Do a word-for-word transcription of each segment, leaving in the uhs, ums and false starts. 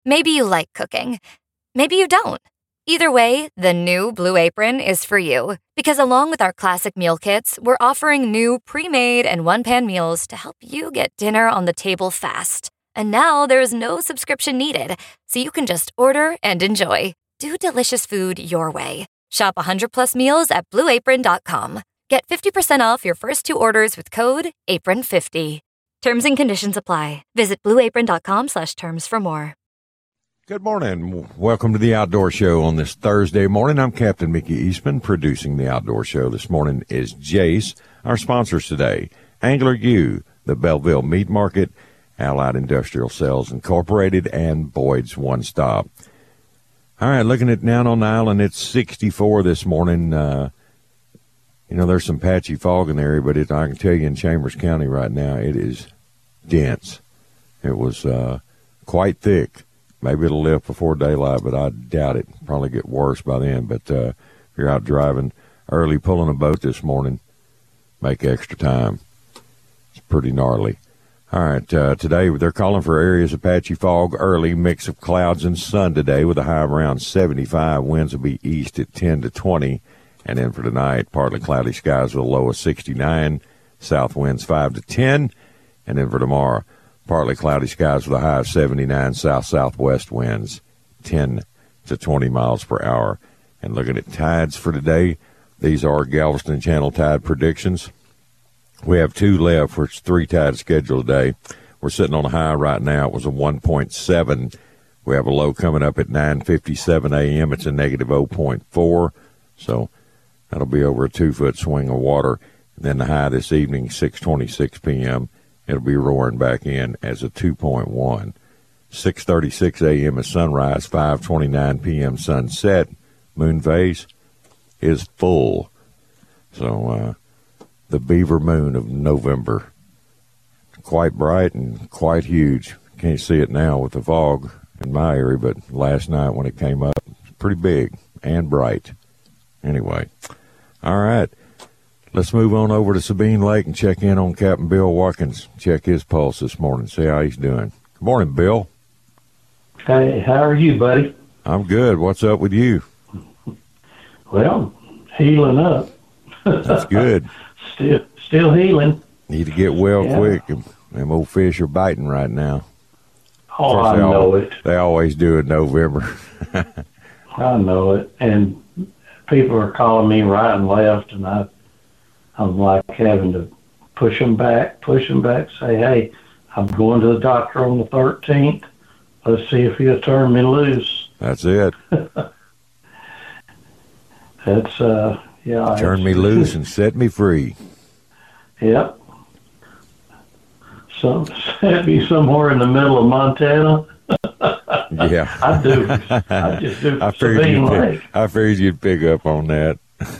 Maybe you like cooking. Maybe you don't. Either way, the new Blue Apron is for you. Because along with our classic meal kits, we're offering new pre-made and one-pan meals to help you get dinner on the table fast. And now there's no subscription needed, so you can just order and enjoy. Do delicious food your way. Shop one hundred plus meals at blue apron dot com. Get fifty percent off your first two orders with code apron fifty. Terms and conditions apply. Visit blue apron dot com slash terms for more. Good morning. Welcome to the Outdoor Show on this Thursday morning. I'm Captain Mickey Eastman. Producing the Outdoor Show this morning is Jace. Our sponsors today, Angler U, the Belleville Meat Market, Allied Industrial Sales Incorporated, and Boyd's One Stop. All right, looking at down on the island, it's sixty-four this morning. Uh, you know, there's some patchy fog in the area, but it, I can tell you in Chambers County right now, it is dense. It was uh, quite thick. Maybe it'll lift before daylight, but I doubt it. Probably get worse by then. But uh, if you're out driving early, pulling a boat this morning, make extra time. It's pretty gnarly. All right, uh, today they're calling for areas of patchy fog early, mix of clouds and sun today with a high of around seventy-five. Winds will be east at ten to twenty. And then for tonight, partly cloudy skies with a low of sixty-nine. South winds five to ten. And then for tomorrow, partly cloudy skies with a high of seventy-nine, south-southwest winds, ten to twenty miles per hour. And looking at tides for today, these are Galveston Channel tide predictions. We have two left, for it's three tides scheduled today. We're sitting on a high right now. It was a one point seven. We have a low coming up at nine fifty-seven a.m. It's a negative zero point four. So that'll be over a two-foot swing of water. And then the high this evening, six twenty-six p.m., it'll be roaring back in as a two point one. six thirty-six a.m. is sunrise, five twenty-nine p.m. sunset. Moon phase is full. So uh, the beaver moon of November. Quite bright and quite huge. Can't see it now with the fog in my area, but last night when it came up, it's pretty big and bright. Anyway, all right. Let's move on over to Sabine Lake and check in on Captain Bill Watkins. Check his pulse this morning, see how he's doing. Good morning, Bill. Hey, how are you, buddy? I'm good. What's up with you? Well, healing up. That's good. Still still healing. Need to get well yeah. quick. Them old fish are biting right now. Oh, I know all, it. They always do in November. I know it. And people are calling me right and left, and I, I'm like having to push them back, push them back, say, hey, I'm going to the doctor on the thirteenth. Let's see if he'll turn me loose. That's it. That's, uh, yeah. Turn me loose and set me free. Yep. Some set me somewhere in the middle of Montana. Yeah. I do. I just do. I figured, you'd pick, I figured you'd pick up on that.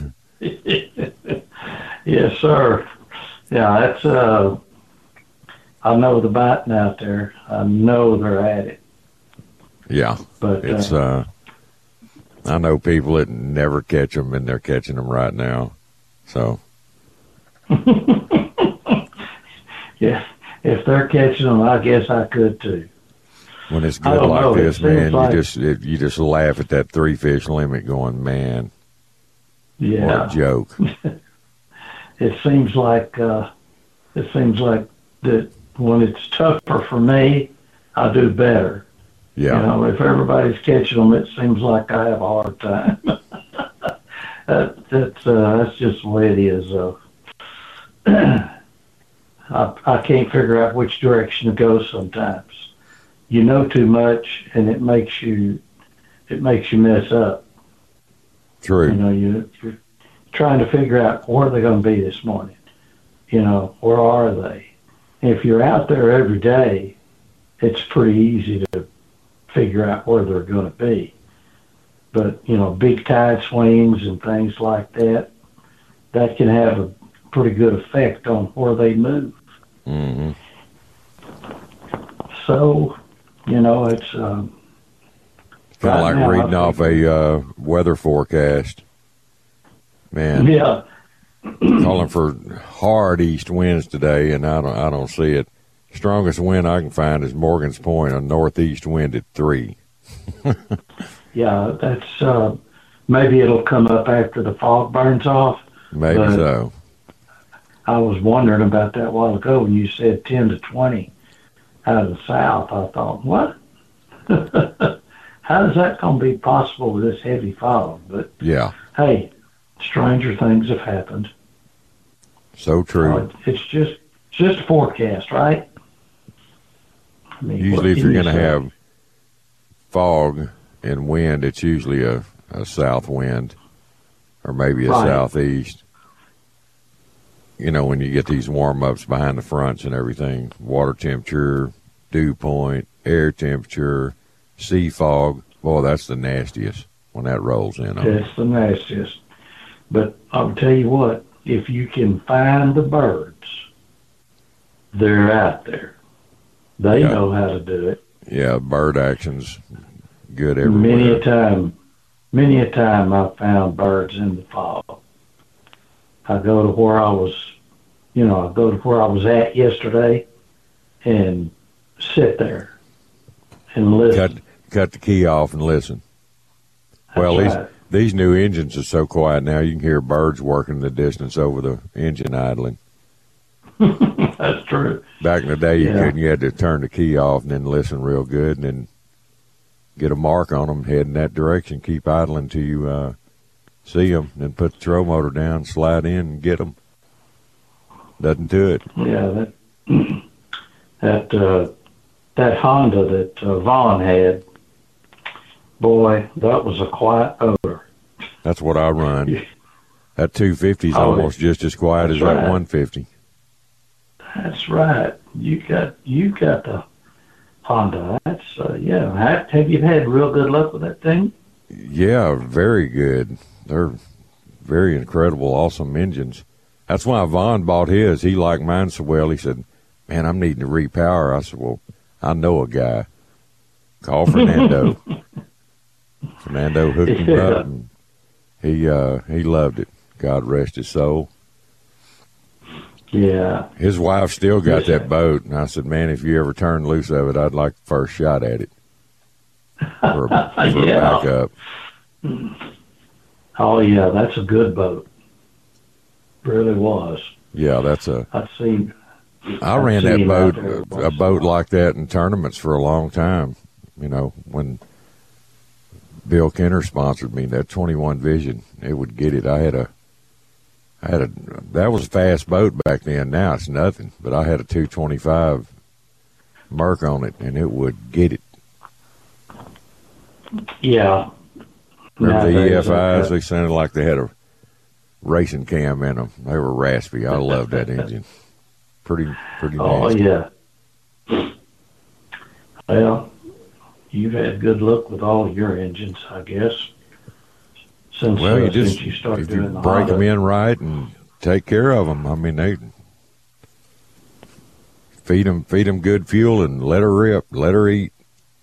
Yes, sir. Yeah, that's, uh, I know the biting out there. I know they're at it. Yeah. But it's, uh, uh I know people that never catch them, and they're catching them right now. So. Yeah. If they're catching them, I guess I could too. When it's good like know. this, man, like, you just it, you just laugh at that three fish limit, going, man, yeah, what a joke. It seems like uh, it seems like that when it's tougher for me, I do better. Yeah. You know, if everybody's catching them, it seems like I have a hard time. that, that's uh, that's just the way it is, though. I, I can't figure out which direction to go sometimes. You know too much, and it makes you it makes you mess up. True. You know, you, you're trying to figure out where they're going to be this morning. You know, where are they? If you're out there every day, it's pretty easy to figure out where they're going to be. But, you know, big tide swings and things like that, that can have a pretty good effect on where they move. Mm-hmm. So, you know, it's um, kind of right like reading now, off a uh, weather forecast. Man, yeah, calling for hard east winds today, and I don't, I don't see it. Strongest wind I can find is Morgan's Point, a northeast wind at three. Yeah, that's uh, maybe it'll come up after the fog burns off. Maybe but so. I was wondering about that a while ago when you said ten to twenty out of the south. I thought, what? How is that going to be possible with this heavy fog? But Yeah, hey, stranger things have happened. so true. Uh, it's just it's just a forecast, right? I mean, Usually, what if can you're you going to say? have fog and wind, it's usually a, a south wind or maybe a Right. southeast. You know, when you get these warm ups behind the fronts and everything, water temperature, dew point, air temperature, sea fog. Boy, that's the nastiest when that rolls in on you. It's the nastiest. But I'll tell you what, if you can find the birds, they're out there. They Yeah. know how to do it. Yeah, bird action's good Many a everywhere. time, many a time I've found birds in the fog. I go to where I was, you know, I go to where I was at yesterday and sit there and listen. Cut cut the key off and listen. That's Well, these right. these new engines are so quiet now. You can hear birds working in the distance over the engine idling. That's true. Back in the day, you Yeah. couldn't. You had to turn the key off and then listen real good, and then get a mark on them, head in that direction. Keep idling till you uh, see them, then put the throw motor down, slide in, and get them. Doesn't do it. Yeah, that that uh, that Honda that uh, Vaughn had, boy, that was a quiet odor. That's what I run. That two fifty is Oh, almost just as quiet that's as that right. one fifty. That's right. You got you got the Honda. That's uh, yeah. Ha- Have you had real good luck with that thing? Yeah, very good. They're very incredible, awesome engines. That's why Vaughn bought his. He liked mine so well. He said, "Man, I'm needing to repower." I said, "Well, I know a guy. Call Fernando." Fernando hooked him Yeah. up, and he uh, he loved it. God rest his soul. Yeah. His wife still got Yes, that boat, and I said, "Man, if you ever turn loose of it, I'd like the first shot at it for, a- for a Yeah. backup." Oh yeah, that's a good boat. Really was. Yeah, that's a. I've seen. I I've ran that seen him out boat, there a once in a boat while. like that in tournaments for a long time. You know, when Bill Kenner sponsored me, that twenty-one Vision, it would get it. I had a, I had a, that was a fast boat back then. Now it's nothing, but I had a two twenty-five Merc on it, and it would get it. Yeah. Remember the Nowadays, E F Is? uh, They sounded like they had a racing cam in them. They were raspy. I loved that engine. Pretty, pretty Oh nasty. yeah. Well, you've had good luck with all your engines, I guess. Since Well, you uh, just since you started if you doing the break them Honda. in right and take care of them. I mean, they feed them, feed them good fuel and let her rip, let her eat.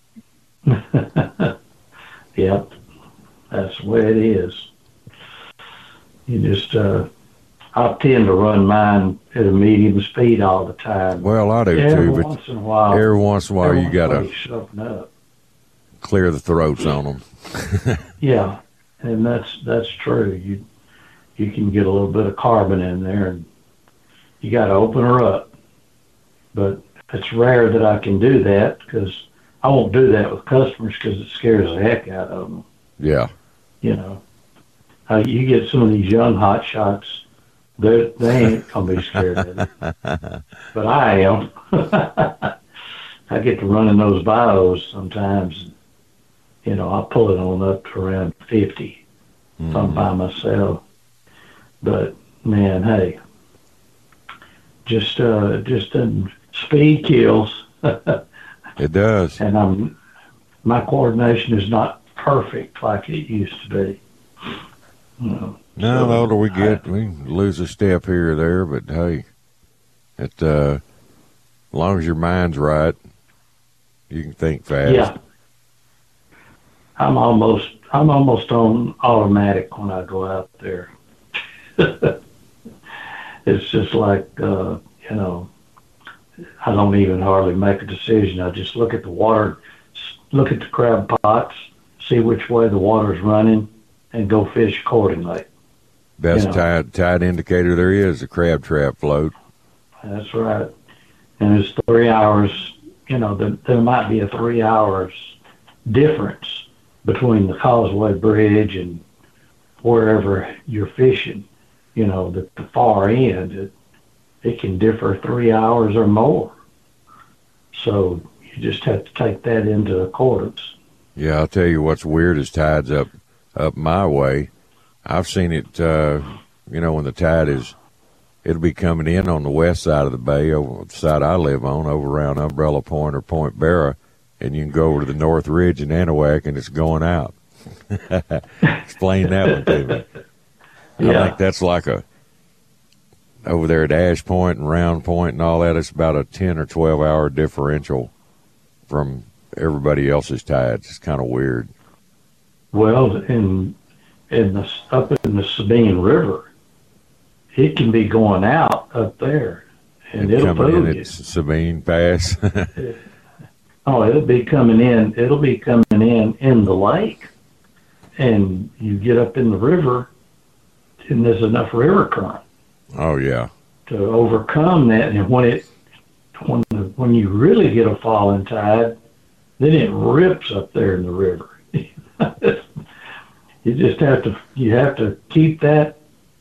Yep, that's the way it is. You just, uh, I tend to run mine at a medium speed all the time. Well, I do every too, but once in a while, every once in a while every you once in a got while to you sharpen up. clear the throats on them. Yeah, and that's that's true. You you can get a little bit of carbon in there, and you got to open her up. But it's rare that I can do that because I won't do that with customers because it scares the heck out of them. Yeah, You know, uh, you get some of these young hot shots, they they ain't gonna be scared of it, but I am. I get to run in those bios sometimes. You know, I pull it on up to around fifty if I'm by myself. But man, hey, just uh, just um, speed kills, it does. and I'm my coordination is not perfect like it used to be. You know, No, so the older we I- get, we lose a step here or there, but hey, it uh, as long as your mind's right, you can think fast. Yeah. I'm almost I'm almost on automatic when I go out there. It's just like uh, you know, I don't even hardly make a decision. I just look at the water, look at the crab pots, see which way the water's running, and go fish accordingly. Best you know. tide tide indicator there is, a crab trap float. That's right. And it's three hours, you know, there, there might be a three hours difference between the Causeway Bridge and wherever you're fishing. You know, the, the far end, it, it can differ three hours or more. So you just have to take that into accordance. Yeah, I'll tell you what's weird is tides up up my way. I've seen it, uh, you know, when the tide is, it'll be coming in on the west side of the bay, over the side I live on, over around Umbrella Point or Point Barra, and you can go over to the North Ridge in Anahuac, and it's going out. Explain that one to me. Yeah. I think that's like a, over there at Ash Point and Round Point and all that, it's about a ten or twelve hour differential from everybody else's tides. It's kind of weird. Well, in in the up in the Sabine River, it can be going out up there, and, and it'll coming in fool you. at Sabine Pass. Oh, it'll be coming in. It'll be coming in in the lake, and you get up in the river, and there's enough river current Oh yeah. to overcome that. And when it when the, when you really get a falling tide, then it rips up there in the river. You just have to you have to keep that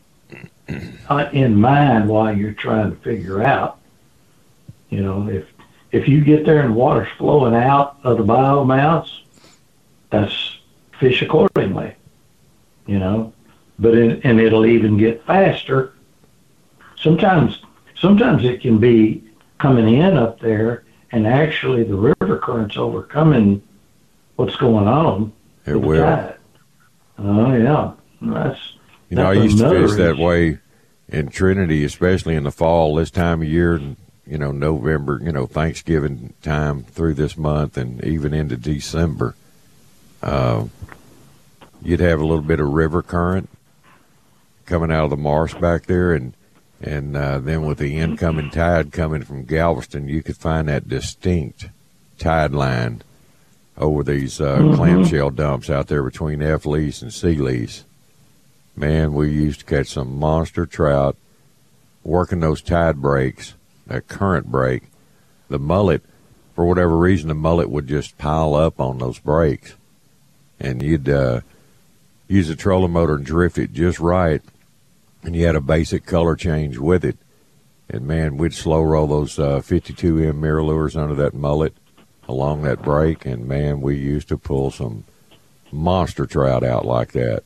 in mind while you're trying to figure out. You know, if if you get there and water's flowing out of the bio mounts, that's fish accordingly. You know, but it, and it'll even get faster. Sometimes sometimes it can be coming in up there, and actually the river current's overcoming what's going on. It with the will. tide. Oh yeah, that's. You know, I that's used to another fish that issue. way in Trinity, especially in the fall, this time of year, and, you know, November, you know, Thanksgiving time through this month and even into December. Uh, you'd have a little bit of river current coming out of the marsh back there, and and uh, then with the incoming tide coming from Galveston, you could find that distinct tide line over these uh, Mm-hmm. clamshell dumps out there between F. Lease and C. Lease. Man, we used to catch some monster trout working those tide breaks, that current break. The mullet, for whatever reason, the mullet would just pile up on those breaks. And you'd uh, use a trolling motor and drift it just right, and you had a basic color change with it. And, man, we'd slow roll those uh, fifty-two M mirror lures under that mullet along that break, and, man, we used to pull some monster trout out like that.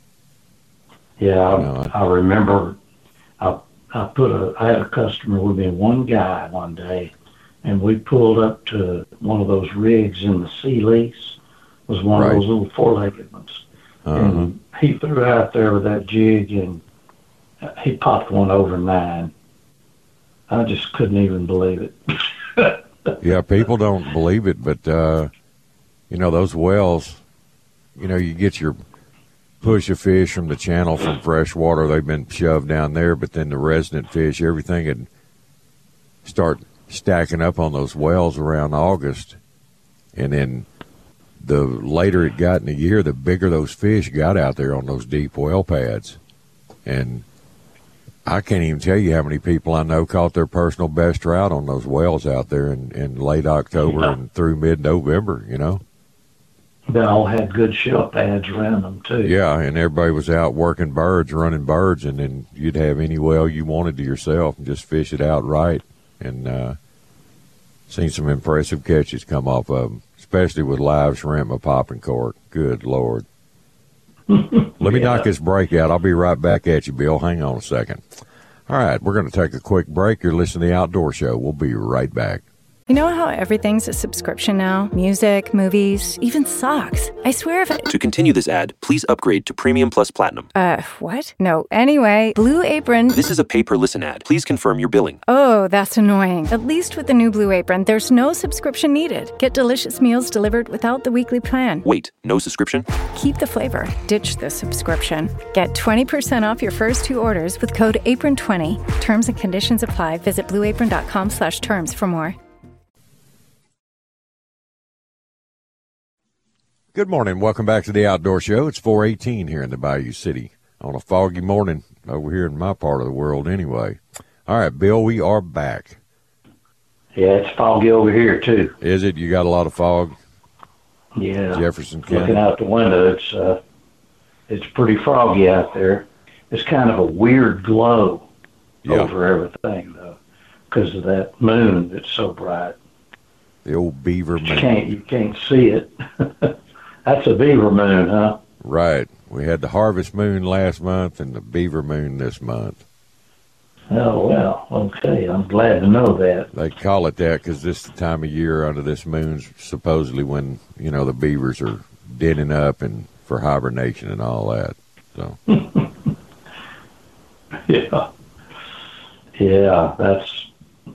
Yeah, I, No. I remember. I I put a. I had a customer with me, one guy, one day, and we pulled up to one of those rigs in the Sea Lease. It was one Right. of those little four-legged ones, Uh-huh. and he threw out there with that jig, and he popped one over nine. I just couldn't even believe it. Yeah, people don't believe it, but, uh, you know, those wells, you know, you get your push of fish from the channel from freshwater. They've been shoved down there, but then the resident fish, everything would start stacking up on those wells around August. And then the later it got in the year, the bigger those fish got out there on those deep well pads. And I can't even tell you how many people I know caught their personal best trout on those wells out there in, in late October Yeah. and through mid-November, you know? They all had good shell pads around them too. Yeah, and everybody was out working birds, running birds, and then you'd have any well you wanted to yourself and just fish it out right. And uh, seen some impressive catches come off of them, especially with live shrimp, a popping cork. Good Lord. Let me Yeah. knock this break out. I'll be right back at you, Bill. Hang on a second. All right, we're going to take a quick break. You're listening to The Outdoor Show. We'll be right back. You know how everything's a subscription now? Music, movies, even socks. I swear if I... To continue this ad, please upgrade to Premium Plus Platinum. Uh, what? No, anyway, Blue Apron... This is a pay-per-listen ad. Please confirm your billing. Oh, that's annoying. At least with the new Blue Apron, there's no subscription needed. Get delicious meals delivered without the weekly plan. Wait, no subscription? Keep the flavor. Ditch the subscription. Get twenty percent off your first two orders with code apron twenty. Terms and conditions apply. Visit blueapron.com slash terms for more. Good morning. Welcome back to the Outdoor Show. It's four eighteen here in the Bayou City on a foggy morning over here in my part of the world anyway. All right, Bill, we are back. Yeah, it's foggy over here, too. Is it? You got a lot of fog? Yeah. Jefferson County. Looking out the window, it's uh, it's pretty foggy out there. It's kind of a weird glow yeah. over everything, though, because of that moon that's so bright. The old beaver moon. You can't, you can't see it. That's a beaver moon, huh? Right. We had the harvest moon last month and the beaver moon this month. Oh, well, okay. I'm glad to know that. They call it that because this is the time of year under this moon's supposedly when, you know, the beavers are denning up and for hibernation and all that. So. yeah. Yeah, that's...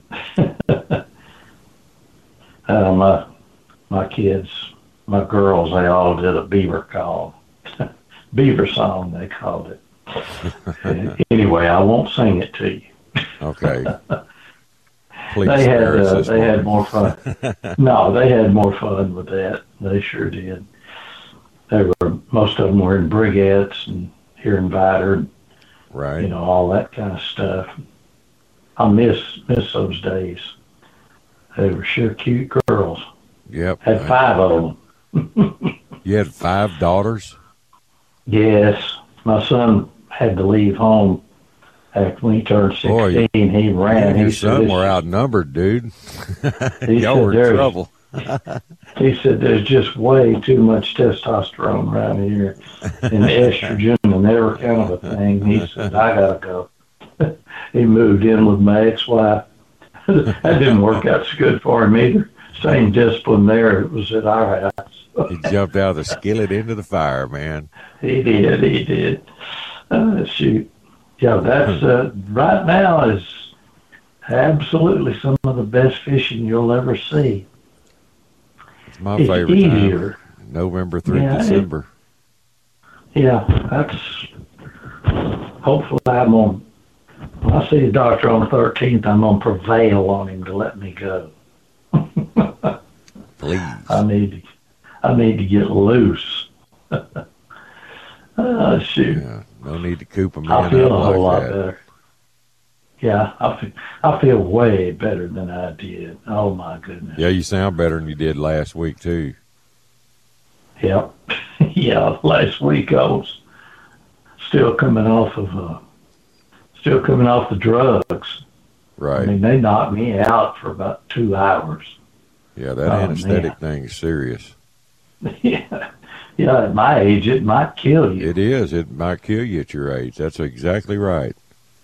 uh, my, my kids... My girls, they all did a beaver call. Beaver song, they called it. Anyway, I won't sing it to you. Okay. Please they had uh, this they morning. had more fun. No, they had more fun with that. They sure did. They were most of them were in brigettes and here in Vidor, right? You know, all that kind of stuff. I miss miss those days. They were sure cute girls. Yep. Had five of them. You had five daughters? Yes. My son had to leave home after when he turned sixteen. Boy, he ran. Your he son said, were outnumbered, dude. He Y'all said, were in "There's-" trouble. He said, there's just way too much testosterone around here and estrogen and every kind of a thing. He said, I got to go. He moved in with my ex-wife. That didn't work out so good for him either. Same discipline there. It was at our house. He jumped out of the skillet into the fire, man. He did. He did. Uh, shoot. Yeah, that's uh, right now is absolutely some of the best fishing you'll ever see. It's my it's favorite easier. time. November through yeah, December. It, yeah, that's hopefully I'm going to, when I see the doctor on the thirteenth, I'm going to prevail on him to let me go. Please. I need to, I need to get loose. Oh, shoot. Yeah, no need to coop them in. I feel a whole like lot that. better. Yeah, I feel, I feel way better than I did. Oh, my goodness. Yeah, you sound better than you did last week, too. Yep. Yeah, last week I was still coming off of, uh, still coming off the drugs. Right. I mean, they knocked me out for about two hours. Yeah, that oh, anesthetic man. thing is serious. Yeah. Yeah, at my age, it might kill you. It is. It might kill you at your age. That's exactly right.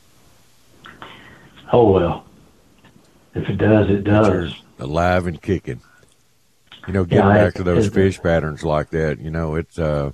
Oh, well. If it does, it But does. you're alive and kicking. You know, getting Yeah, back to those it- fish patterns like that, you know, it's, uh,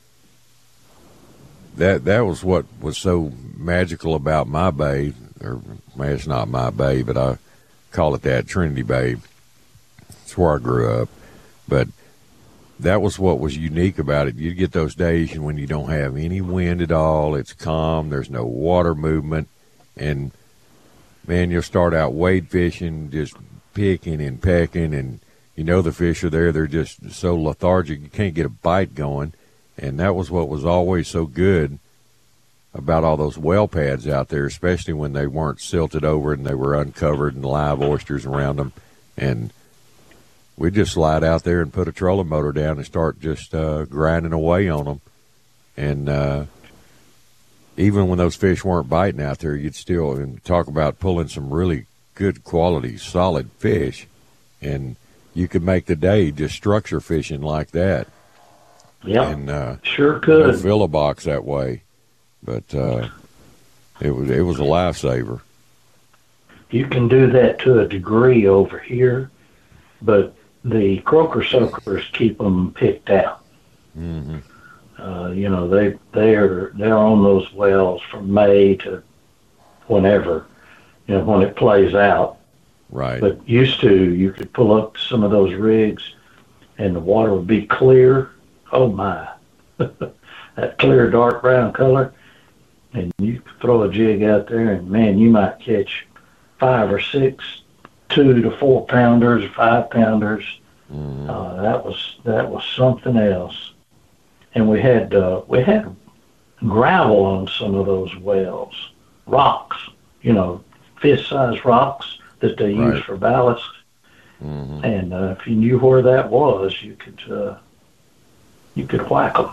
that, that was what was so magical about my bay, or, well, it's not my bay, but I call it that, Trinity Bay. It's where I grew up. But that was what was unique about it. You get those days when you don't have any wind at all. It's calm. There's no water movement. And, man, you'll start out wade fishing, just picking and pecking, and you know the fish are there. They're just so lethargic. You can't get a bite going. And that was what was always so good about all those well pads out there, especially when they weren't silted over and they were uncovered and live oysters around them. And we'd just slide out there and put a trolling motor down and start just uh, grinding away on them. And uh, even when those fish weren't biting out there, you'd still and talk about pulling some really good quality, solid fish. And you could make the day just structure fishing like that. Yeah, and uh, sure you could. know, fill a box that way. But uh, it was it was a lifesaver. You can do that to a degree over here but the croaker soakers keep them picked out. Mm-hmm. Uh, you know, they they are they're on those wells from May to whenever, you know, when it plays out. Right. But used to, you could pull up some of those rigs, and the water would be clear. Oh my, that clear dark brown color, and you could throw a jig out there, and man, you might catch five or six, two to four pounders, or five pounders. Mm-hmm. Uh, that was that was something else. And we had uh, we had gravel on some of those wells, rocks, you know, fist-sized rocks that they Right. use for ballast. Mm-hmm. And uh, if you knew where that was, you could uh, you could whack them.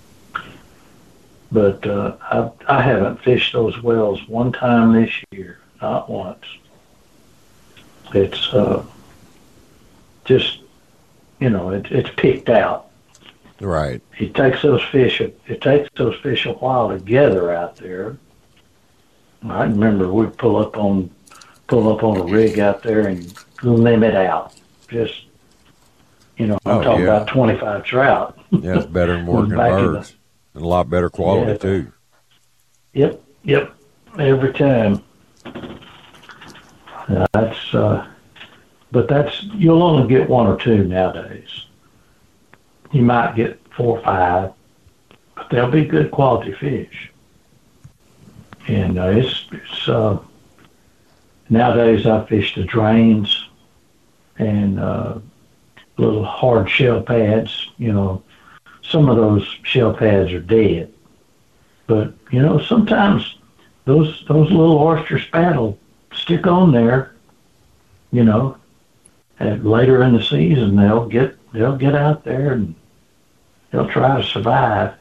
But uh, I I haven't fished those wells one time this year, not once. It's uh, just, you know, it, it's picked out. Right. It takes those fish. It takes those fish a while to gather out there. I remember we'd pull up on, pull up on a rig out there and limit out. Just, you know, I'm Oh, talking yeah. about twenty-five trout. Yeah, it's better than working Back in the- birds. And a lot better quality, Yeah. too. Yep, yep. Every time. That's, uh, but that's you'll only get one or two nowadays. You might get four or five, but they'll be good quality fish. And uh, it's, it's uh, nowadays I fish the drains and uh, little hard shell pads. You know, some of those shell pads are dead, but you know sometimes those those little oyster spat will stick on there. You know, and later in the season they'll get they'll get out there and they'll try to survive.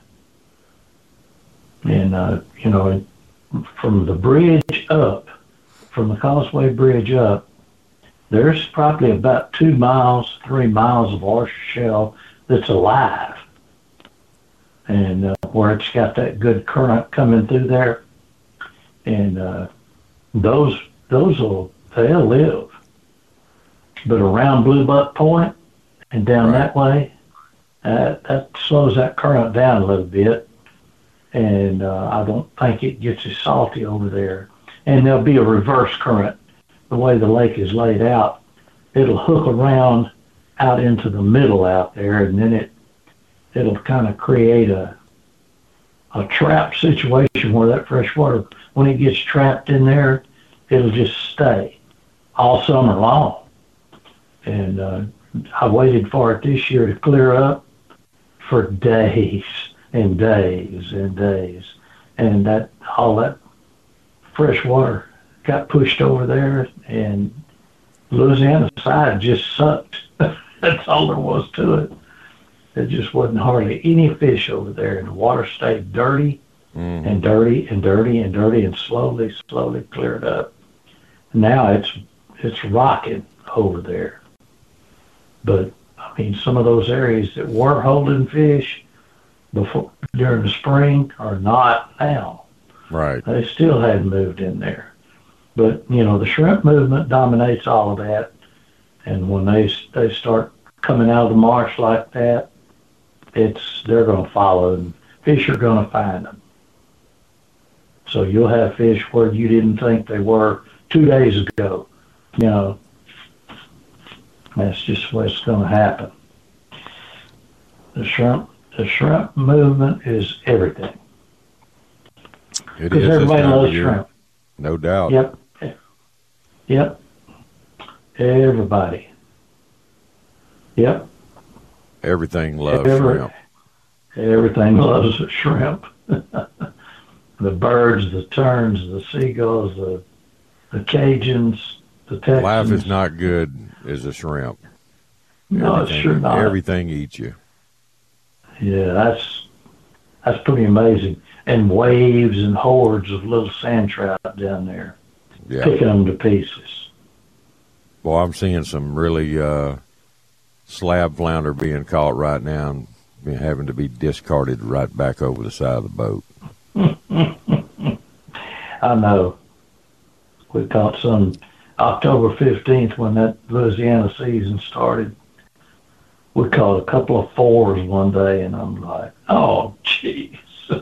And, uh, you know, from the bridge up, from the Causeway Bridge up, there's probably about two miles, three miles of oyster shell that's alive. And uh, where it's got that good current coming through there. And uh, those, those will, they'll live. But around Blue Buck Point and down Right. that way, Uh, that slows that current down a little bit, and uh, I don't think it gets as salty over there. And there'll be a reverse current. The way the lake is laid out, it'll hook around out into the middle out there, and then it it'll kind of create a a trap situation where that fresh water, when it gets trapped in there, it'll just stay all summer long. And uh, I waited for it this year to clear up for days and days and days. And that all that fresh water got pushed over there, and Louisiana side just sucked. That's all there was to it. There just wasn't hardly any fish over there, and the water stayed dirty Mm-hmm. and dirty and dirty and dirty and slowly, slowly cleared up. Now it's it's rocking over there. But I mean, some of those areas that were holding fish before during the spring are not now. Right. They still hadn't moved in there. But you know, the shrimp movement dominates all of that. And when they they start coming out of the marsh like that, it's they're going to follow, and fish are going to find them. So you'll have fish where you didn't think they were two days ago. You know, that's just what's going to happen. The shrimp, the shrimp movement is everything. It Because is this everybody time of loves year. shrimp. No doubt. Yep. Yep. Everybody. Yep. Everything loves Every- shrimp. Everything loves a shrimp. The birds, the terns, the seagulls, the the Cajuns, the Texans. Life is not good as a shrimp. No, it's Everything- sure not. Everything eats you. Yeah, that's that's pretty amazing. And waves and hordes of little sand trout down there, Yeah. picking them to pieces. Well, I'm seeing some really uh, slab flounder being caught right now and being- having to be discarded right back over the side of the boat. I know. We caught some. October fifteenth, when that Louisiana season started, we caught a couple of fours one day, and I'm like, oh, jeez.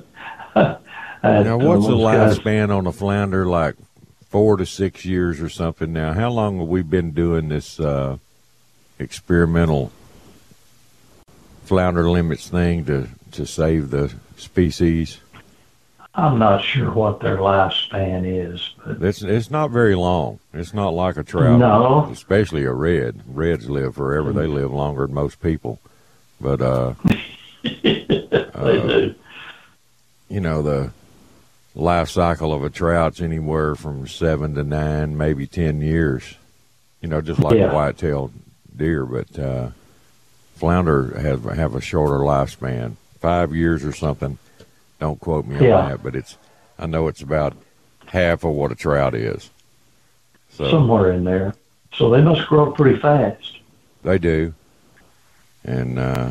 Now, what's the lifespan on a flounder, like four to six years or something now? How long have we been doing this uh, experimental flounder limits thing to, to save the species? I'm not sure what their lifespan is, but It's, it's not very long. It's not like a trout, No. especially a red. Reds live forever. They live longer than most people. But, uh, they uh, do. you know, the life cycle of a trout's anywhere from seven to nine, maybe ten years, you know, just like Yeah. a white-tailed deer. But uh, flounder have, have a shorter lifespan, five years or something. Don't quote me on Yeah. that, but it's, I know it's about half of what a trout is. So Somewhere in there. So they must grow up pretty fast. they do. And uh,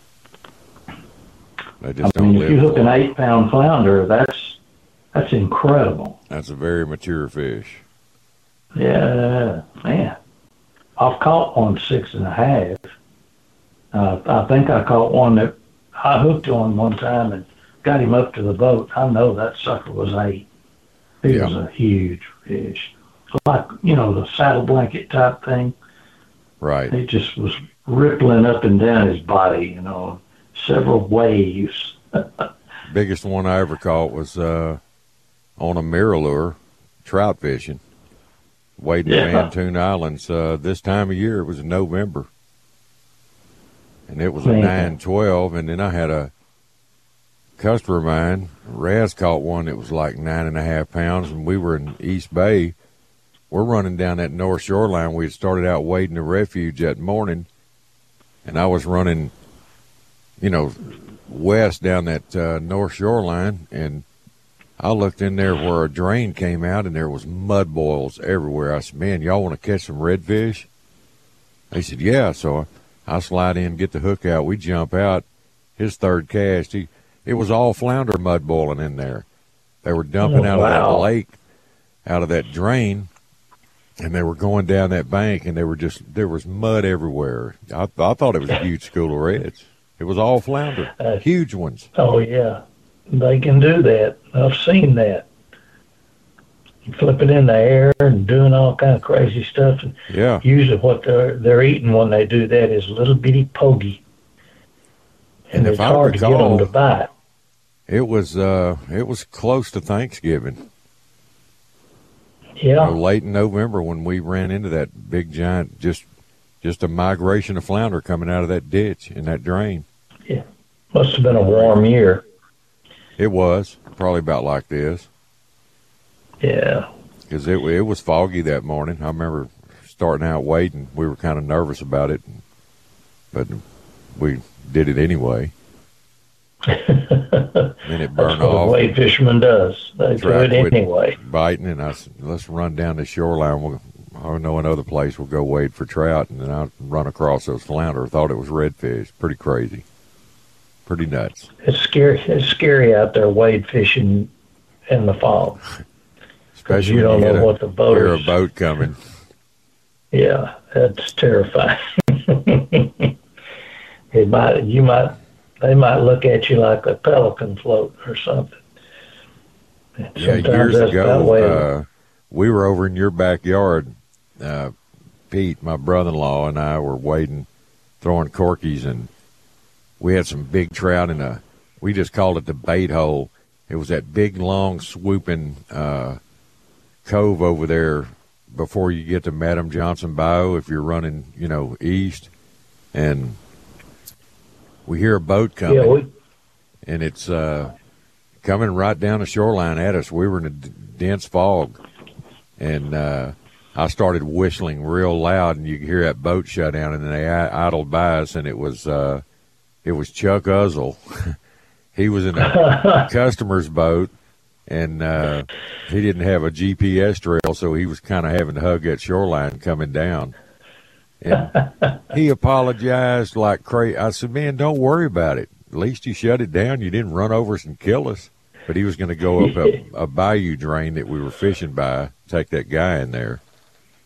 they just I don't mean, live if you hook an long. eight-pound flounder, that's that's incredible. That's a very mature fish. Yeah, man. I've caught one six and a half. Uh, I think I caught one that I hooked on one time and got him up to the boat. I know that sucker was eight. He Yeah. was a huge fish. Like, you know, the saddle blanket type thing. Right. He just was rippling up and down his body, you know, several waves. Biggest one I ever caught was uh, on a mirror lure, trout fishing, wading Yeah. Mantoon Islands. Uh, this time of year, it was in November, and it was a Man. nine twelve. And then I had a customer of mine, Raz, caught one that was like nine and a half pounds, and we were in East Bay. We're running down that north shoreline. We had started out wading the refuge that morning, and I was running, you know, west down that uh, north shoreline, and I looked in there where a drain came out, and there was mud boils everywhere. I said, man, y'all want to catch some redfish? They said, yeah. So I, I slide in, get the hook out. We jump out. His third cast, he, it was all flounder mud boiling in there. They were dumping Oh, out of that wow. lake, out of that drain, and they were going down that bank, and they were just, there was mud everywhere. I, I thought it was a huge school of reds. It was all flounder, Uh, huge ones. Oh, yeah. They can do that. I've seen that. You flip it in the air and doing all kind of crazy stuff. And Yeah. usually what they're, they're eating when they do that is little bitty pogey. And, And if it's I hard to get recall- them to bite. It was uh, it was close to Thanksgiving, Yeah. you know, late in November when we ran into that big giant, just just a migration of flounder coming out of that ditch in that drain. Must have been a warm year. It was probably about like this Yeah. because it it was foggy that morning. I remember starting out wading. We were kind of nervous about it, but we did it anyway. Then it burned That's what off. a wade fisherman does. They do Track it quit anyway. biting, and I said, let's run down the shoreline. We'll, I know another place we'll go wade for trout, and then I run across those flounder. Thought it was redfish. Pretty crazy. Pretty nuts. It's scary. It's scary out there wade fishing in the fall. Especially you when don't you know hit a, what the boat hear a is. boat coming. Yeah, that's terrifying. it might, you might, they might look at you like a pelican float or something. Yeah, Sometimes years that's that ago, way. uh, we were over in your backyard. Uh, Pete, my brother-in-law, and I were wading, throwing corkies, and we had some big trout in a, we just called it the bait hole. It was that big, long, swooping uh, cove over there before you get to Madam Johnson Bayou if you're running, you know, east. And we hear a boat coming, yeah, we, and it's uh, coming right down the shoreline at us. We were in a d- dense fog, and uh, I started whistling real loud, and you could hear that boat shut down, and then they I- idled by us, and it was uh, it was Chuck Uzzle. He was in a customer's boat, and uh, he didn't have a G P S trail, so he was kind of having to hug that shoreline coming down. And he apologized like crazy. I said, man, don't worry about it. At least you shut it down. You didn't run over us and kill us. But he was going to go up a, a bayou drain that we were fishing by, take that guy in there.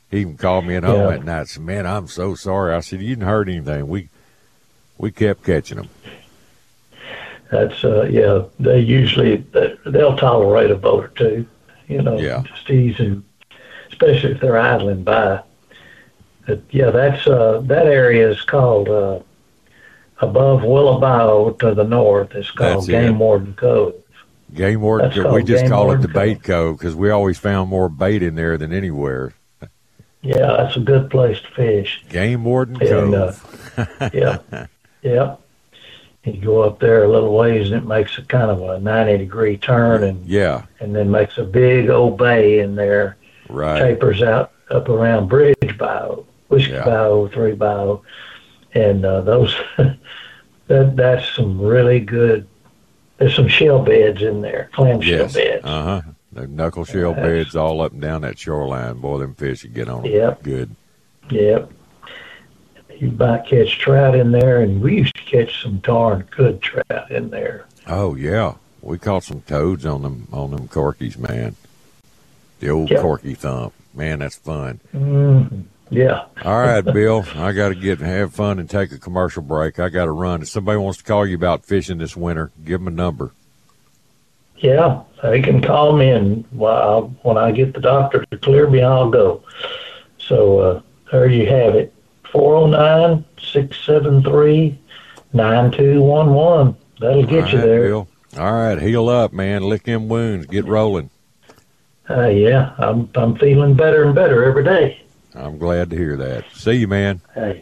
He even called me at home Yeah. at night and said, man, I'm so sorry. I said, you didn't hurt anything. We we kept catching them. That's, uh, yeah, they usually, they'll tolerate a boat or two, you know, Yeah. just easy, especially if they're idling by. But, yeah, that's, uh, that area is called, uh, above Willow Bayou to the north. It's called That's it. Game Warden Cove. Game warden, That's we called just Game call it Warden the bait cove because we always found more bait in there than anywhere. Yeah, that's a good place to fish. Game warden And, uh, cove. yeah, yeah. You go up there a little ways, and it makes a kind of a ninety degree turn, and Yeah, and then makes a big old bay in there. right. Tapers out up around Bridge Bayou, Whiskey Yeah. Bayou, Three Bayou, and uh, those that that's some really good. There's some shell beds in there, clam shell Yes. beds. Uh huh. The knuckle shell That's- beds all up and down that shoreline. Boy, them fish you get on them. Yep. Good. Yep. You might catch trout in there, and we used to catch some darn good trout in there. Oh yeah, we caught some toads on them on them corkies, man. The old Yep. corky thump, man. That's fun. Mm-hmm. Yeah. All right, Bill. I got to get have fun and take a commercial break. I got to run. If somebody wants to call you about fishing this winter, give them a number. Yeah, they can call me, and well, when I get the doctor to clear me, I'll go. So uh, there you have it, four oh nine, six seven three, nine two one one. That'll get All you right, there. Bill. All right, heal up, man. Lick them wounds. Get rolling. Uh, yeah, I'm I'm feeling better and better every day. I'm glad to hear that. See you, man. Hey,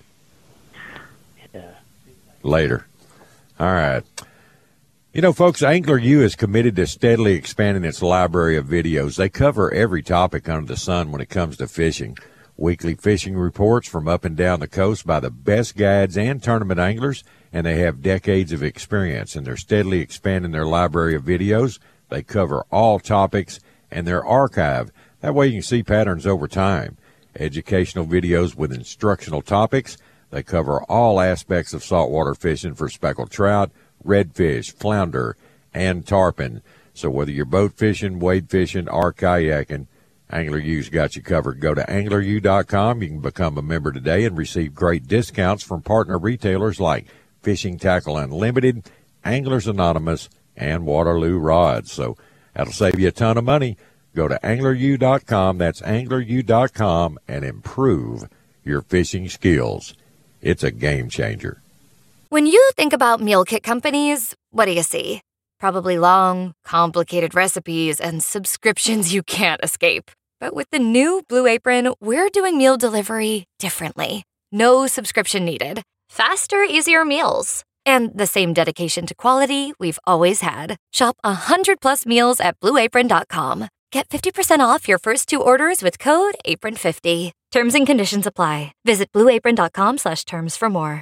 Later. All right. You know, folks, Angler U is committed to steadily expanding its library of videos. They cover every topic under the sun when it comes to fishing. Weekly fishing reports from up and down the coast by the best guides and tournament anglers, and they have decades of experience, and they're steadily expanding their library of videos. They cover all topics and their archive. That way you can see patterns over time. Educational videos with instructional topics. They cover all aspects of saltwater fishing for speckled trout, redfish, flounder, and tarpon. So whether you're boat fishing, wade fishing, or kayaking, Angler U's got you covered. Go to angler u dot com. You can become a member today and receive great discounts from partner retailers like Fishing Tackle Unlimited, Anglers Anonymous, and Waterloo Rods. So that'll save you a ton of money. Go to angler u dot com. That's angler u dot com and improve your fishing skills. It's a game changer. When you think about meal kit companies, what do you see? Probably long, complicated recipes and subscriptions you can't escape. But with the new Blue Apron, we're doing meal delivery differently. No subscription needed. Faster, easier meals. And the same dedication to quality we've always had. Shop one hundred plus meals at blue apron dot com. Get fifty percent off your first two orders with code apron fifty. Terms and conditions apply. Visit blue apron dot com slash terms for more.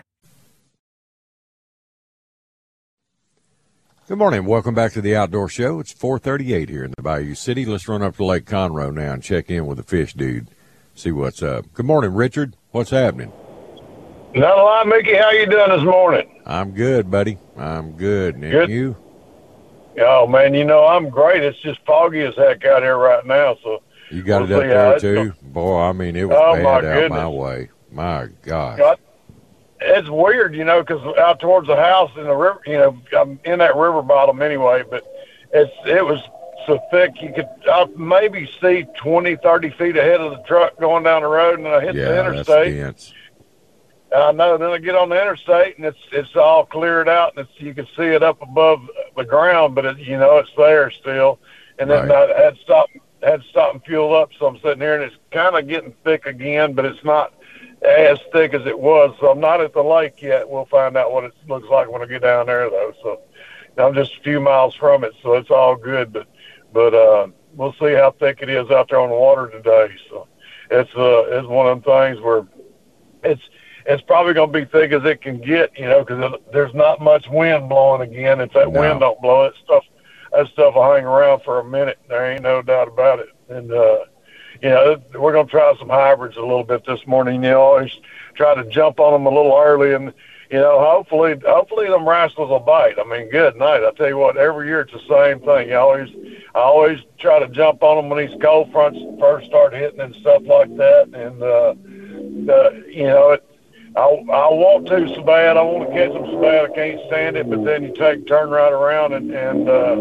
Good morning. Welcome back to the Outdoor Show. It's four thirty-eight here in the Bayou City. Let's run up to Lake Conroe now and check in with the fish dude, see what's up. Good morning, Richard. What's happening? Not a lot, Mickey. How you doing this morning? I'm good, buddy. I'm good. And Good. you? Oh, man, you know, I'm great. It's just foggy as heck out here right now. So You got We'll it up see how there, it's too? going. Boy, I mean, it was Oh, my bad out my goodness. way. My God. God, it's weird, you know, because out towards the house in the river, you know, I'm in that river bottom anyway, but it's it was so thick you could I maybe see twenty, thirty feet ahead of the truck going down the road, and I hit Yeah, the that's interstate. dense. I know. Then I get on the interstate, and it's it's all cleared out, and it's, you can see it up above the ground, but it, you know it's there still. And then Right. I had to stop had to stop and fuel up, so I'm sitting here, and it's kind of getting thick again, but it's not as thick as it was. So I'm not at the lake yet. We'll find out what it looks like when I get down there, though. So I'm just a few miles from it, so it's all good. But but uh, we'll see how thick it is out there on the water today. So it's uh it's one of them things where it's it's probably going to be thick as it can get, you know, because there's not much wind blowing again. If that No. wind don't blow, it stuff that stuff will hang around for a minute. There ain't no doubt about it. And uh, you know, we're going to try some hybrids a little bit this morning. You know, always try to jump on them a little early, and you know, hopefully, hopefully them rascals will bite. I mean, good night. I tell you what, every year it's the same thing. You always, I always try to jump on them when these cold fronts first start hitting and stuff like that. And, uh, uh, you know, it, I, I want to so bad. I want to catch them so bad. I can't stand it. But then you take, turn right around and, and uh,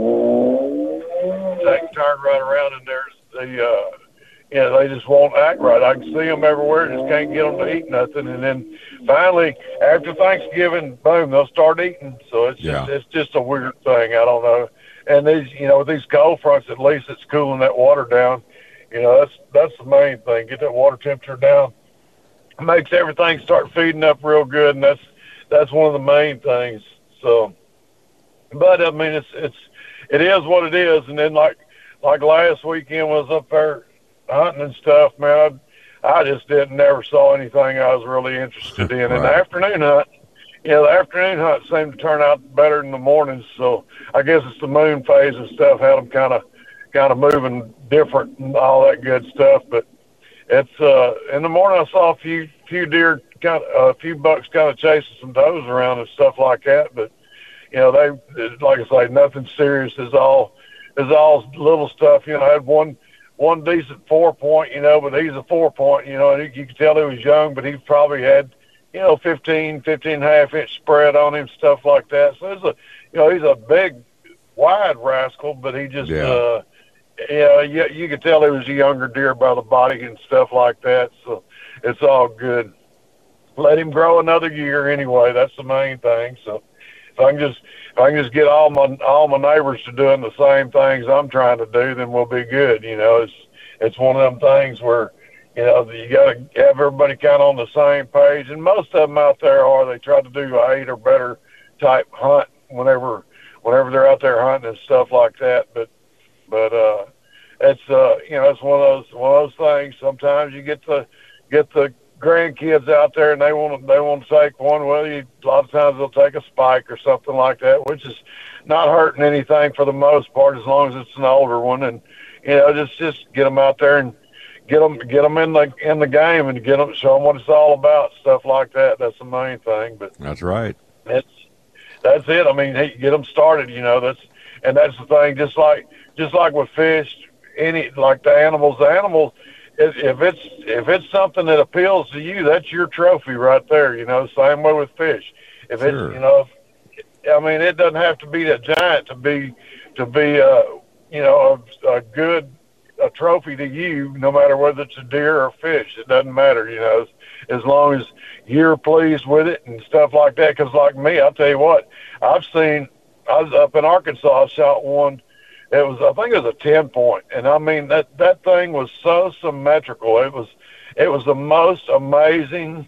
take, turn right around and there's the, uh, you know, they just won't act right. I can see them everywhere, just can't get them to eat nothing. And then finally, after Thanksgiving, boom, they'll start eating. So it's yeah. just, it's just a weird thing. I don't know. And these, you know, with these cold fronts, at least it's cooling that water down. You know, that's that's the main thing. Get that water temperature down. It makes everything start feeding up real good, and that's that's one of the main things. So, but I mean, it's it's it is what it is. And then like like last weekend was up there hunting and stuff, man, I, I just didn't never saw anything I was really interested in. Right. And the afternoon hunt, you know, the afternoon hunt seemed to turn out better than the mornings. So I guess it's the moon phase and stuff had them kind of kind of moving different and all that good stuff. But it's uh, in the morning I saw a few few deer, kind of a few bucks kind of chasing some does around and stuff like that. But you know, they like I say, nothing serious. Is all is all little stuff. You know, I had one. One decent four point, you know, but he's a four point, you know, and you could tell he was young, but he probably had, you know, fifteen, fifteen and a half inch spread on him, stuff like that. So it's a, you know, he's a big, wide rascal, but he just, yeah. uh, you know, you, you could tell he was a younger deer by the body and stuff like that. So it's all good. Let him grow another year anyway. That's the main thing. So if I can just, if I can just get all my all my neighbors to doing the same things I'm trying to do, then we'll be good. You know, it's it's one of them things where, you know, you got to have everybody kind of on the same page. And most of them out there are. They try to do a eight or better type hunt whenever whenever they're out there hunting and stuff like that. But but uh, it's uh, you know, it's one of those one of those things. Sometimes you get the get the grandkids out there and they want to they want to take one. Well, you, a lot of times they'll take a spike or something like that, which is not hurting anything for the most part, as long as it's an older one. And you know, just just get them out there and get them get them in the in the game and get them show them what it's all about, stuff like that. That's the main thing. But that's right. It's that's it. I mean, hey, get them started. You know, that's and that's the thing. Just like just like with fish, any like the animals, the animals. If it's if it's something that appeals to you, that's your trophy right there. You know, same way with fish. If sure. it's you know, if, I mean, it doesn't have to be that giant to be to be uh, you know a, a good a trophy to you. No matter whether it's a deer or fish, it doesn't matter. You know, as, as long as you're pleased with it and stuff like that. Because like me, I'll tell you what, I've seen. I was up in Arkansas. I shot one. It was, I think it was a ten point. And I mean, that, that thing was so symmetrical. It was, it was the most amazing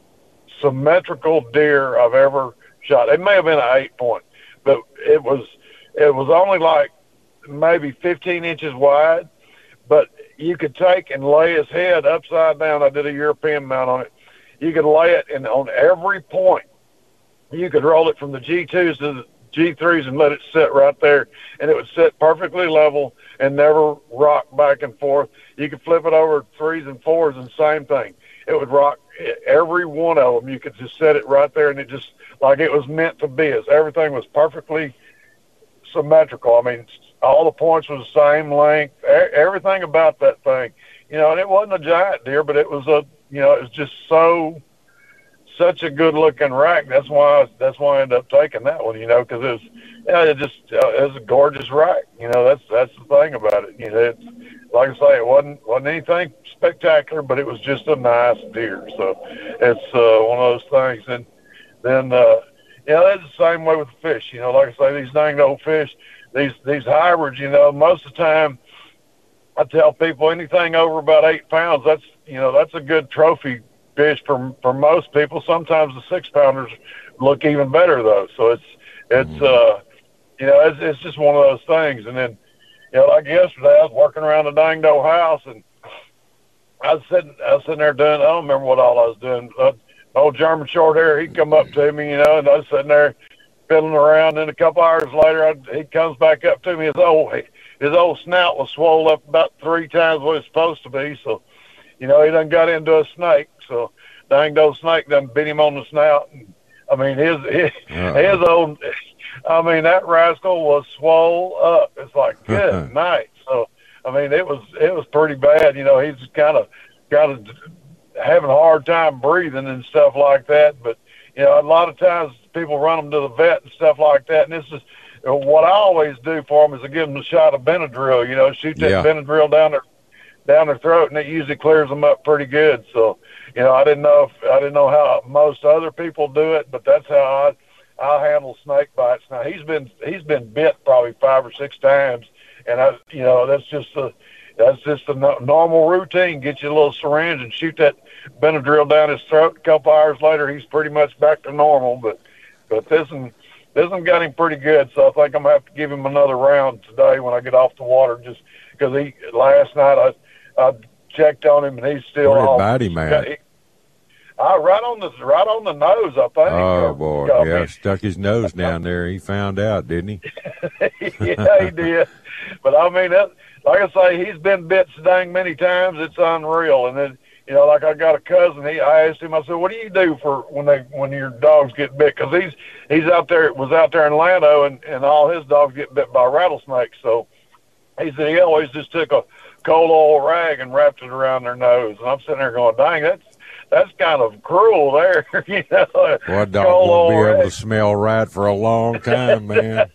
symmetrical deer I've ever shot. It may have been an eight point, but it was, it was only like maybe fifteen inches wide, but you could take and lay his head upside down. I did a European mount on it. You could lay it and on every point, you could roll it from the G twos to the G threes and let it sit right there, and it would sit perfectly level and never rock back and forth. You could flip it over threes and fours and same thing. It would rock every one of them. You could just set it right there, and it just like it was meant to be. It's, everything was perfectly symmetrical. I mean, all the points was the same length. Everything about that thing, you know. And it wasn't a giant deer, but it was a, you know, it was just so. Such a good looking rack. That's why. I, that's why I ended up taking that one. You know, because it was, you know, it just uh, it was a gorgeous rack. You know, that's that's the thing about it. You know, it's like I say, it wasn't wasn't anything spectacular, but it was just a nice deer. So it's uh, one of those things. And then, uh, yeah, that's the same way with the fish. You know, like I say, these dang old fish, these these hybrids. You know, most of the time, I tell people anything over about eight pounds. That's you know, that's a good trophy fish for for most people. Sometimes the six pounders look even better though. So it's it's uh you know it's it's just one of those things. And then you know like yesterday I was working around the dang old house and I was sitting I was sitting there doing I don't remember what all I was doing. Uh, old German short hair, he'd come up to me, you know, and I was sitting there fiddling around. And a couple hours later I, he comes back up to me. His old his old snout was swollen up about three times what it's supposed to be. So you know, he done got into a snake, so dang old snake done bit him on the snout and I mean, his his, his old. I mean, that rascal was swole up. It's like good night. So I mean, it was it was pretty bad. You know, he's kind of kind of having a hard time breathing and stuff like that. But you know, a lot of times people run them to the vet and stuff like that. And this is what I always do for them is I give them a shot of Benadryl. You know, shoot that yeah. Benadryl down their down their throat, and it usually clears them up pretty good. So, you know, I didn't know if I didn't know how most other people do it, but that's how I I handle snake bites. Now he's been he's been bit probably five or six times, and I you know that's just a that's just a no, normal routine. Get you a little syringe and shoot that Benadryl down his throat. A couple hours later, he's pretty much back to normal. But but this one this one got him pretty good. So I think I'm gonna have to give him another round today when I get off the water, just because he last night I. I checked on him, and he's still Where did off. bite him at? He, uh, right on the right on the nose, I think. Oh boy, I yeah, mean, stuck his nose down there. He found out, didn't he? Yeah, he did. But I mean, that, like I say, he's been bit so dang many times, it's unreal. And then, you know, like I got a cousin. He, I asked him. I said, "What do you do for when they when your dogs get bit?" Because he's he's out there was out there in Lando, and and all his dogs get bit by rattlesnakes. So he said he always just took a cold oil rag and wrapped it around their nose. And I'm sitting there going, dang, that's that's kind of cruel there. You know, Well, dog won't be able to smell right for a long time, man.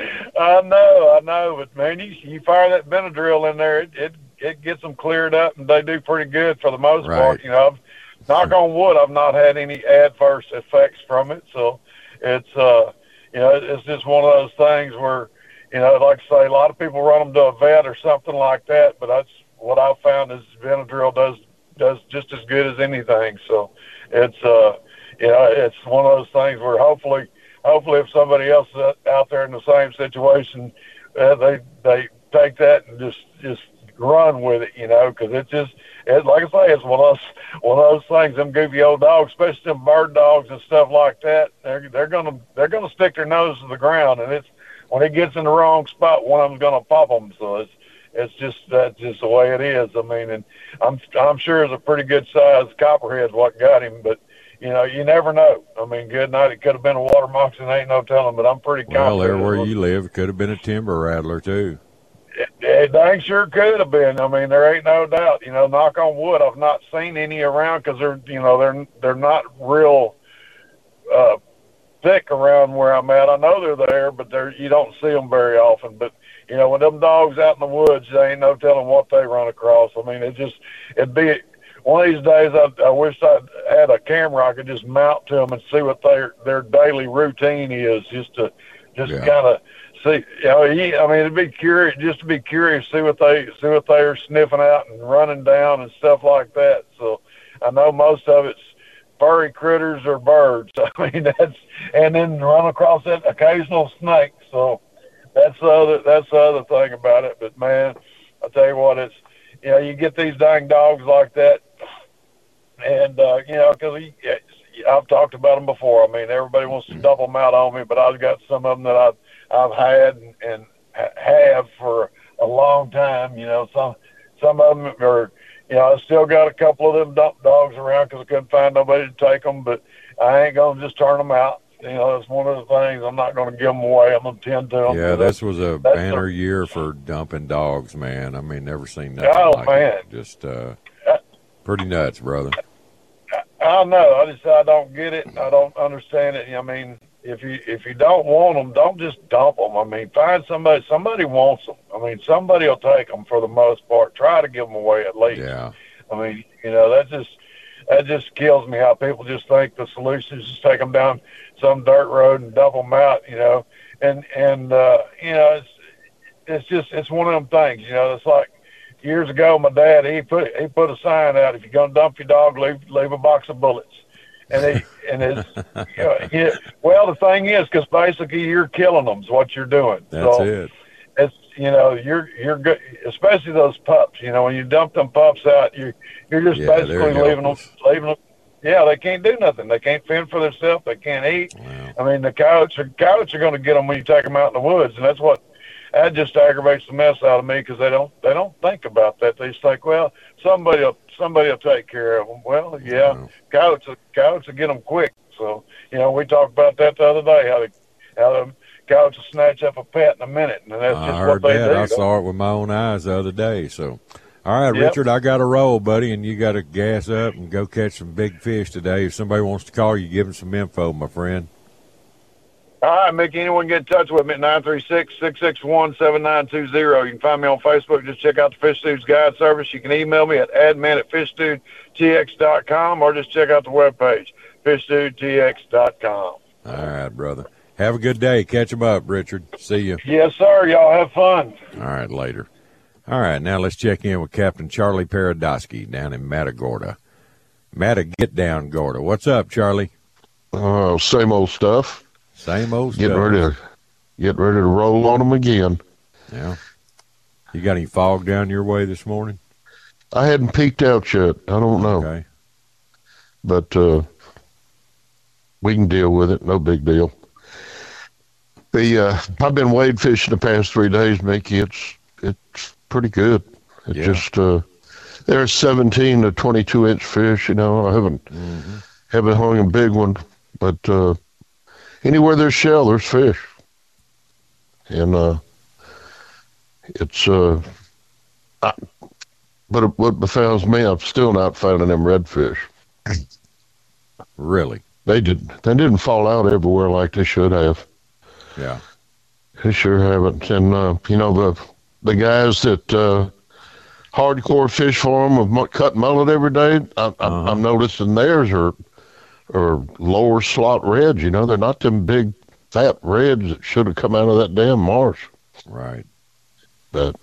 I know, I know, but man, you you fire that Benadryl in there, it it, it gets them cleared up, and they do pretty good for the most Right. part. You know, I've, knock on wood, I've not had any adverse effects from it. So it's uh, you know, it's just one of those things where, you know, like I say, a lot of people run them to a vet or something like that, but that's what I've found is Benadryl does does just as good as anything. So it's uh, you know, it's one of those things where hopefully, hopefully, if somebody else is out there in the same situation, uh, they they take that and just just run with it, you know, because it just it like I say, it's one of those one of those things. Them goofy old dogs, especially them bird dogs and stuff like that, they're they're gonna they're gonna stick their nose to the ground, and it's. When it gets in the wrong spot, one of them's going to pop them. So it's it's just that's just the way it is. I mean, and I'm I'm sure it's a pretty good sized copperhead what got him, but you know you never know. I mean, good night. It could have been a water moccasin, ain't no telling. But I'm pretty confident. Well, there where you live, it could have been a timber rattler too. It, it dang sure could have been. I mean, there ain't no doubt. You know, knock on wood, I've not seen any around because they're you know they're they're not real. Uh, thick around where I'm at. I know they're there, but they're you don't see them very often. But you know, when them dogs out in the woods, they ain't no telling what they run across. I mean, it just it'd be one of these days. I, I wish I had a camera I could just mount to them and see what their their daily routine is, just to just Yeah. kind of see. You know, he, I mean, it'd be curious just to be curious, see what they see what they're sniffing out and running down and stuff like that. So I know most of it's furry critters or birds. I mean, that's, and then run across that occasional snake. So that's the other, that's the other thing about it. But man, I tell you what, it's, you know, you get these dang dogs like that, and, uh, you know, cause he, I've talked about them before. I mean, everybody wants to dump them out on me, but I've got some of them that I've, I've had and, and have for a long time. You know, some, some of them are, you know, I still got a couple of them dump dogs around because I couldn't find nobody to take them, but I ain't going to just turn them out. You know, that's one of the things. I'm not going to give them away. I'm going to tend to them. Yeah, this was a that's banner the, year for dumping dogs, man. I mean, never seen nothing oh, like man. it. Just uh, pretty nuts, brother. I know. I just I don't get it. I don't understand it. I mean, if you if you don't want them, don't just dump them. I mean, find somebody. Somebody wants them. I mean, somebody will take them for the most part. Try to give them away at least. Yeah. I mean, you know, that just that just kills me how people just think the solution is just take them down some dirt road and dump them out. You know, and and uh, you know, it's it's just it's one of them things. You know, it's like years ago, my dad he put he put a sign out: if you're gonna dump your dog, leave leave a box of bullets. And he and it's you know, he, well, the thing is, because basically you're killing them is what you're doing. That's so it. It's you know you're you're good, especially those pups. You know, when you dump them pups out, you you're just Yeah, basically they're leaving them helpless. leaving them. Yeah, they can't do nothing. They can't fend for themselves. They can't eat. Wow. I mean, the coyotes are coyotes are going to get them when you take them out in the woods, and that's what that just aggravates the mess out of me because they don't they don't think about that. They just think, well, somebody will somebody will take care of them. Well, yeah, No. coyotes will- coyotes will get them quick. So you know, we talked about that the other day. How the how the coyotes will snatch up a pet in a minute, and that's I just heard what they that. do. I saw it with my own eyes the other day. So, all right, Yep. Richard, I got to roll, buddy, and you got to gas up and go catch some big fish today. If somebody wants to call you, give them some info, my friend. All right, Mickey, anyone get in touch with me at nine three six, six six one, seven nine two zero. You can find me on Facebook. Just check out the Fish Dudes Guide Service. You can email me at admin at fish dude t x dot com or just check out the webpage, fish dude t x dot com. All right, brother. Have a good day. Catch 'em up, Richard. See you. Yes, sir. Y'all have fun. All right, later. All right, now let's check in with Captain Charlie Paradosky down in Matagorda. Mata, get down, Gorda. What's up, Charlie? Oh, same old stuff. Same old Getting stuff. ready to get ready to roll on them again. Yeah. You got any fog down your way this morning? I hadn't peeked out yet. I don't know, Okay. but uh, we can deal with it. No big deal. The uh, I've been wade fishing the past three days, Mickey. It's it's pretty good. It Yeah. just uh, there's seventeen to twenty-two inch fish. You know, I haven't Mm-hmm. haven't hung a big one, but uh, anywhere there's shell, there's fish, and uh, it's uh, I, but it, what befouls me, I'm still not finding them redfish. Really? They did they didn't fall out everywhere like they should have. Yeah. They sure haven't. And uh, you know the the guys that uh, hardcore fish for them of mu- cut mullet every day, I, Uh-huh. I, I'm noticing theirs are are lower slot reds. You know, they're not them big fat reds that should have come out of that damn marsh. Right. But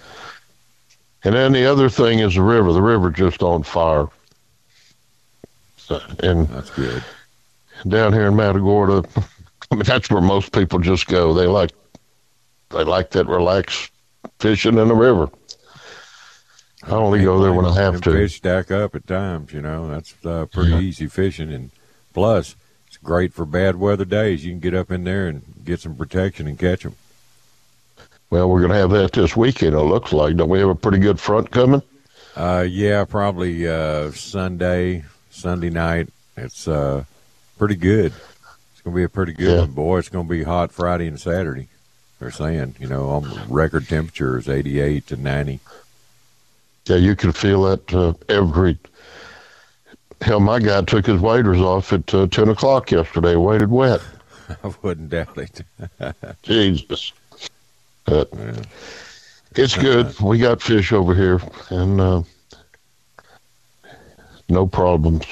and then the other thing is the river. The river just on fire. So, and That's good. down here in Matagorda, I mean that's where most people just go. They like they like that relaxed fishing in the river. I only go there when I have Them to. Fish stack up at times, you know. That's uh, pretty Yeah. easy fishing. And plus, it's great for bad weather days. You can get up in there and get some protection and catch them. Well, we're going to have that this weekend, it looks like. Don't we have a pretty good front coming? Uh, yeah, probably uh, Sunday, Sunday night. It's uh, pretty good. It's going to be a pretty good Yeah. one. Boy, it's going to be hot Friday and Saturday. They're saying, you know, on record temperature is eighty-eight to ninety. Yeah, you can feel that uh, every. Hell, my guy took his waders off at uh, ten o'clock yesterday, waded wet. I wouldn't doubt it. Jesus. But Yeah. it's good. We got fish over here, and uh, no problems.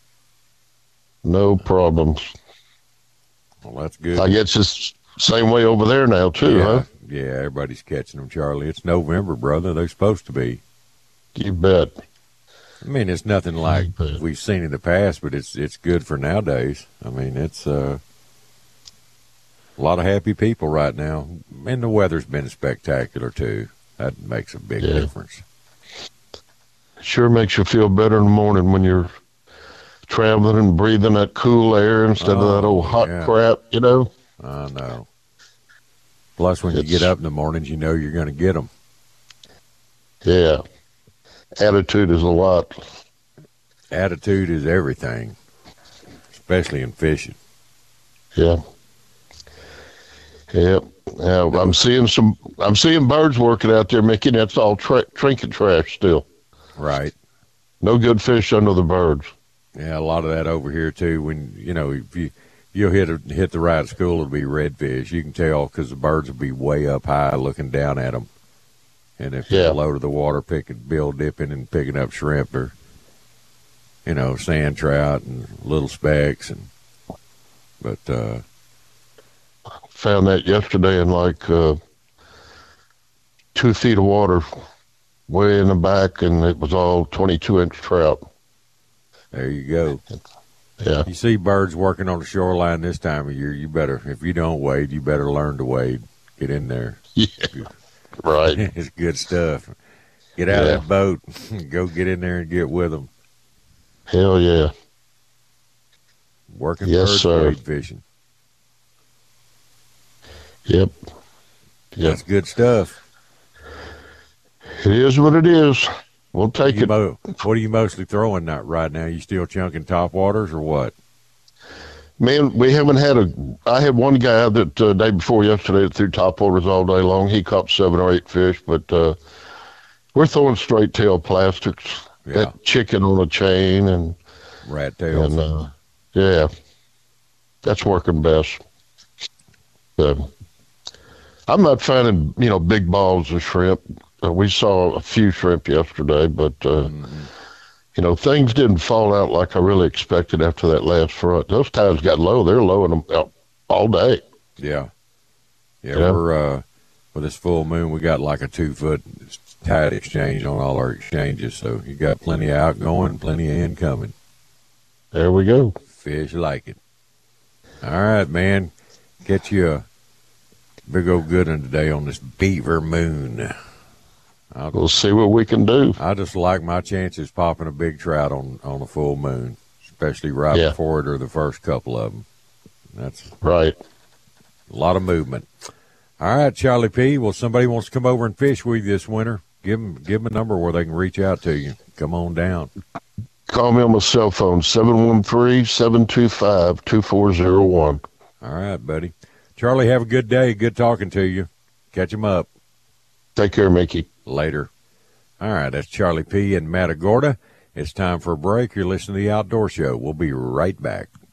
No problems. Well, that's good. I guess it's same way over there now, too, yeah, huh? yeah, everybody's catching them, Charlie. It's November, brother. They're supposed to be. You bet. I mean, it's nothing like bet. we've seen in the past, but it's it's good for nowadays. I mean, it's uh, a lot of happy people right now, and the weather's been spectacular too. That makes a big Yeah. difference. Sure makes you feel better in the morning when you're traveling and breathing that cool air instead of that Oh, old hot yeah. crap, you know? I know. Plus, when you It's- get up in the mornings, you know you're going to get them. Yeah. Attitude is a lot. Attitude is everything, especially in fishing. Yeah. Yep. Yeah, I'm seeing some. I'm seeing birds working out there, Mickey. and That's all tra- trinket trash still. Right. No good fish under the birds. Yeah, a lot of that over here too. When you know, if you you'll hit a, hit the right school, it'll be redfish. You can tell because the birds will be way up high, looking down at them. And if Yeah. they're low to the water, picking bill dipping and picking up shrimp or you know sand trout and little specks and but uh, Found that yesterday in like uh, two feet of water, way in the back, and it was all twenty-two inch trout. there you go. Yeah. You see birds working on the shoreline this time of year. You better if you don't wade, you better learn to wade. Get in there. Yeah. Right. It's good stuff. Get out Yeah. of that boat. Go get in there and get with them. Hell yeah. Working Yes, birds sir. wade fishing. Yep. Yeah. That's good stuff. It is what it is. We'll take You it. mo- what are you mostly throwing that right now? You still chunking top waters or what? Man, we haven't had a. I had one guy that uh, day before yesterday that threw top waters all day long. He caught seven or eight fish, but uh, we're throwing straight tail plastics. Yeah. That chicken on a chain and Rat tails. and uh, yeah, that's working best. So, I'm not finding you know big balls of shrimp. Uh, we saw a few shrimp yesterday, but uh, Mm-hmm. you know things didn't fall out like I really expected after that last front. Those tides got low. They're low in them out all day. Yeah. Yeah, Yeah. we're, uh, with this full moon, we got like a two foot tide exchange on all our exchanges. So you got plenty of outgoing, plenty of incoming. There we go. Fish like it. All right, man. Get you a big old good one today on this beaver moon. I'll, We'll see what we can do. I just like my chances popping a big trout on, on a full moon, especially right Yeah. before it or the first couple of them. That's Right. a lot of movement. All right, Charlie P. Well, somebody wants to come over and fish with you this winter. Give them, give them a number where they can reach out to you. Come on down. Call me on my cell phone, seven one three, seven two five, two four zero one. All right, buddy. Charlie, have a good day. Good talking to you. Catch him up. Take care, Mickey. Later. All right, that's Charlie P. and Matagorda. It's time for a break. You're listening to The Outdoor Show. We'll be right back.